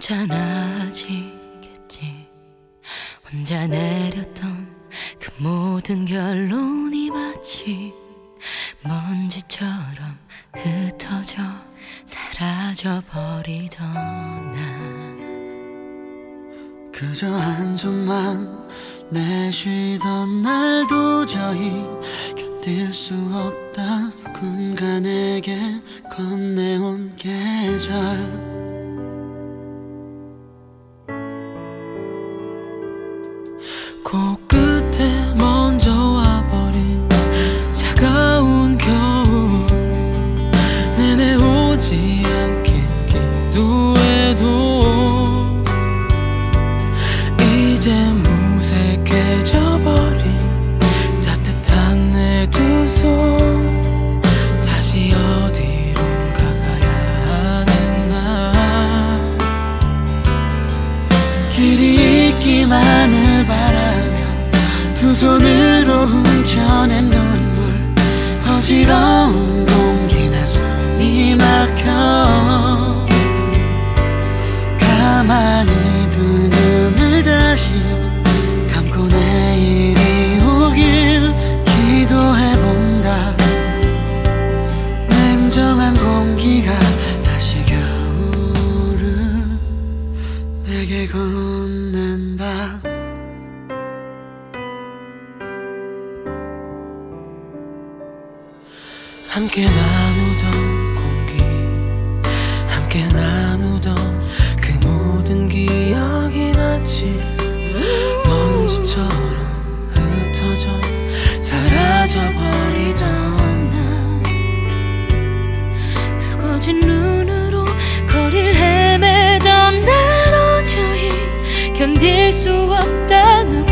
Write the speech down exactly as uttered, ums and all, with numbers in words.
괜찮아지겠지. 혼자 내렸던 그 모든 결론이 마치 먼지처럼 흩어져 사라져버리던 나. 그저 한숨만 내쉬던 날 도저히 견딜 수 없다. 누군가 내게 건네온 계절. 코끝에 먼저 와버린 차가운 겨울 내내 오지 않긴 기도해도 이제 무색해져버린 따뜻한 내 두 손 다시 어디론가 가야 하는 나. 길이 있기만을 바라며 두 손으로 훔쳐낸 눈물. 어지러운 공기나 숨이 막혀 가만히 두 눈을 다시 감고 내일이 오길 기도해본다. 냉정한 공기가 다시 겨울을 내게 건넨다. 함께 나누던 공기, 함께 나누던 그 모든 기억이 마치 먼지처럼 흩어져 사라져버리던 나. 붉어진 눈으로 거리를 헤매던 날 도저히 견딜 수 없다. 누구